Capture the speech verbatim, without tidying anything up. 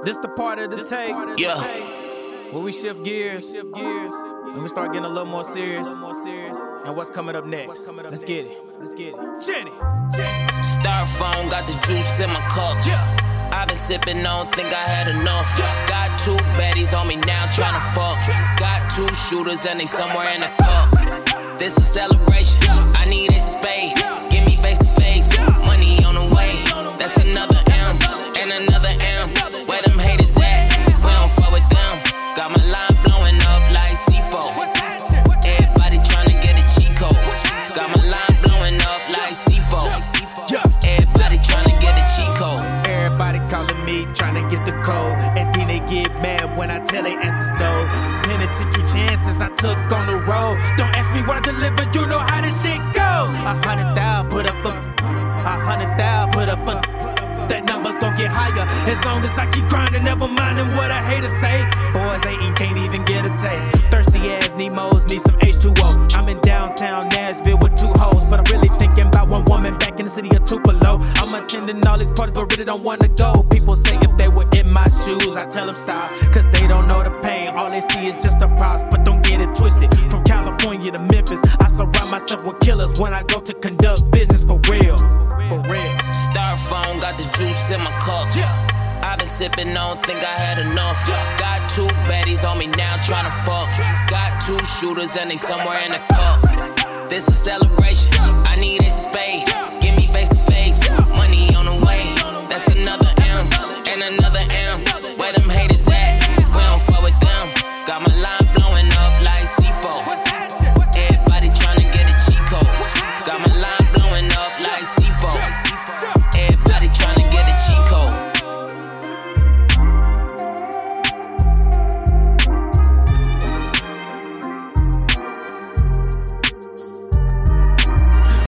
This the part of the tape. Yeah. Where we shift gears, shift gears, and we start getting a little more serious. And what's coming up next? Let's get it. Let's get it. Jenny, Jenny. Styrofoam got the juice in my cup. Yeah. I've been sipping, don't think I had enough. Got two baddies on me now tryna fuck. Got two shooters and they somewhere in the cup. This a celebration. I need ace of spades. Give me face to face. Money on the way. That's another M and another M. Where them haters at? We don't fuck with them. Got my line blowing up like C four. Everybody tryna get a cheat code. Got my line blowing up like C four. Everybody tryna get a cheat code. Everybody calling me, tryna get the code. And then they get mad when I tell they answers no. Penitentiary chances I took on the road. Don't ask me what I deliver, you know how this shit goes. A hundred thousand put up for, a hundred thousand put up for. That number's gon' get higher as long as I keep grinding, never minding what I hate to say. Boys ain't eating, can't even get a taste. Thirsty ass Nemos need some H two O. I'm in downtown Nashville with two hoes, but I'm really thinking about one woman back in the city of Tupelo. I'm attending all these parties, but really don't wanna go. People say if they were in my shoes, I tell them stop, cause they don't know the pain. All they see is just the props, but don't get it twisted. From California to Memphis, I surround myself with killers when I go to conduct business for real. For real. Styrofoam got the juice in my cup. I've been sipping, don't think I had enough. Got two baddies on me now tryna fuck. Got two shooters and they somewhere in the cup. This a celebration. I need ace of spades.